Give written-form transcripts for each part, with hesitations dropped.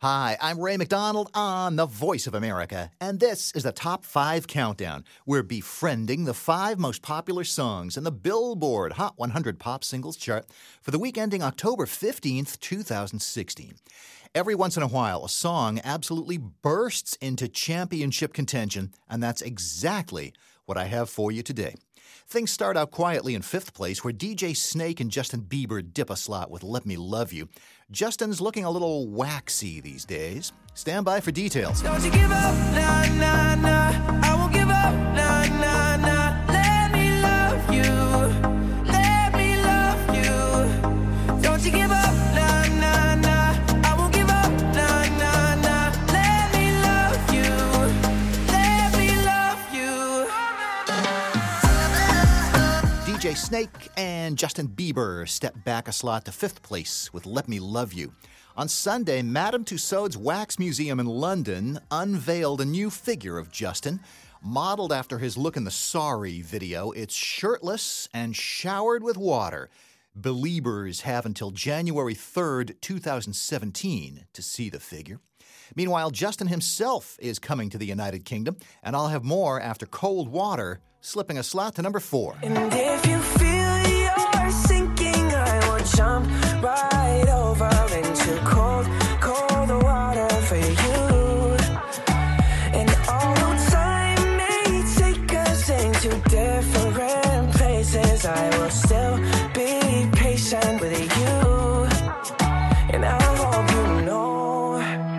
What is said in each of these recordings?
Hi, I'm Ray McDonald on The Voice of America, and this is the Top 5 Countdown. We're befriending the 5 most popular songs in the Billboard Hot 100 Pop Singles chart for the week ending October 15th, 2016. Every once in a while, a song absolutely bursts into championship contention, and that's exactly what I have for you today. Things start out quietly in 5th place, where DJ Snake and Justin Bieber dip a slot with Let Me Love You. Justin's looking a little waxy these days. Stand by for details. Don't you give up, nah, nah, nah. I won't give up, nah, nah, nah. Let me love you. Let me love you. Don't you give up, nah, nah, nah. I won't give up, nah, nah, nah. Let me love you. Let me love you. DJ Snake and Justin Bieber step back a slot to 5th place with Let Me Love You. On Sunday, Madame Tussauds Wax Museum in London unveiled a new figure of Justin. Modeled after his look in the Sorry video, it's shirtless and showered with water. Beliebers have until January 3rd, 2017 to see the figure. Meanwhile, Justin himself is coming to the United Kingdom, and I'll have more after Cold Water slipping a slot to number 4. And if you feel you're sinking, I will jump right over into cold, cold water for you. And although time may take us into different places, I will still be patient with you. And I hope you know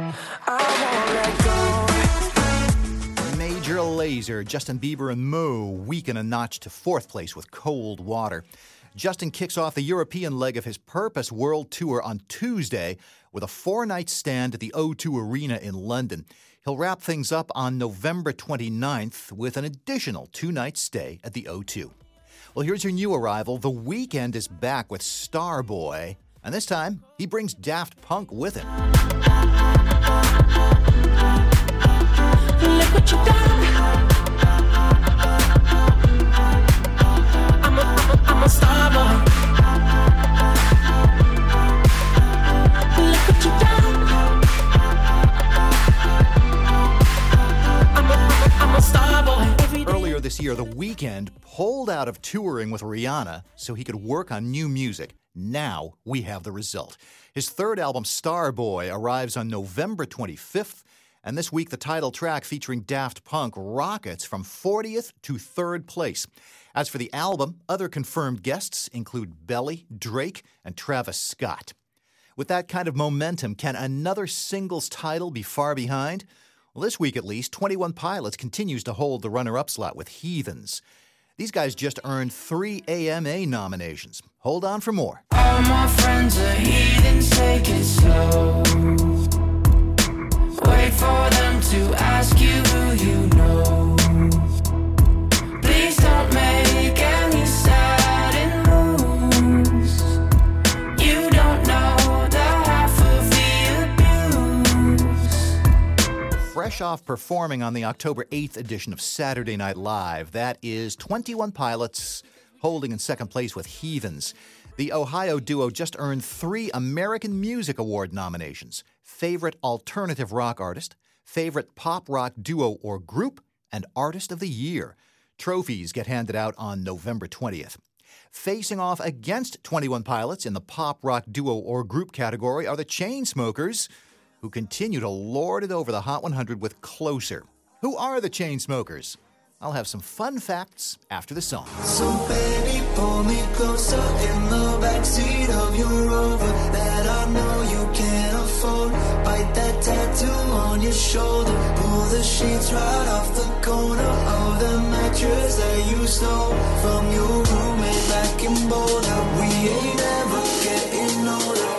I won't let go. Major Lazer, Justin Bieber and Mo weaken a notch to 4th place with Cold Water. Justin kicks off the European leg of his Purpose World Tour on Tuesday with a 4-night stand at the O2 Arena in London. He'll wrap things up on November 29th with an additional 2-night stay at the O2. Well, here's your new arrival. The Weeknd is back with Starboy, and this time he brings Daft Punk with him. Look what you done. I'm a star boy. Look what you done. I'm a star boy. Earlier this year, The Weeknd pulled out of touring with Rihanna so he could work on new music. Now we have the result. His 3rd album, Starboy, arrives on November 25th. And this week, the title track featuring Daft Punk rockets from 40th to 3rd place. As for the album, other confirmed guests include Belly, Drake, and Travis Scott. With that kind of momentum, can another singles title be far behind? Well, this week at least, 21 Pilots continues to hold the runner-up slot with Heathens. These guys just earned 3 AMA nominations. Hold on for more. All my friends are heathens, take it slow. Wait for them to ask you who you know. Please don't make any sudden moves. You don't know the half of the abuse. Fresh off performing on the October 8th edition of Saturday Night Live, that is 21 Pilots holding in 2nd place with Heathens. The Ohio duo just earned 3 American Music Award nominations: Favorite Alternative Rock Artist, Favorite Pop Rock Duo or Group, and Artist of the Year. Trophies get handed out on November 20th. Facing off against 21 Pilots in the Pop Rock Duo or Group category are the Chainsmokers, who continue to lord it over the Hot 100 with Closer. Who are the Chainsmokers? I'll have some fun facts after the song. So baby, pull me closer in the backseat of your Rover that I know you can't afford. Bite that tattoo on your shoulder. Pull the sheets right off the corner of the mattress that you stole from your roommate back in Boulder. We ain't ever getting older.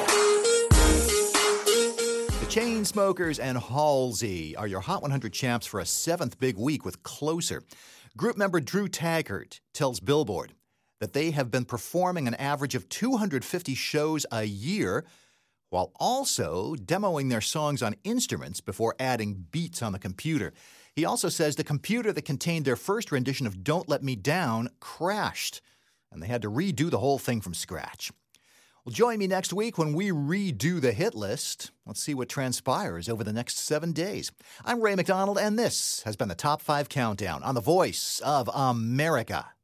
Chainsmokers and Halsey are your Hot 100 champs for a 7th big week with Closer. Group member Drew Taggart tells Billboard that they have been performing an average of 250 shows a year while also demoing their songs on instruments before adding beats on the computer. He also says the computer that contained their first rendition of Don't Let Me Down crashed, and they had to redo the whole thing from scratch. Well, join me next week when we redo the hit list. Let's see what transpires over the next 7 days. I'm Ray McDonald, and this has been the Top 5 Countdown on the Voice of America.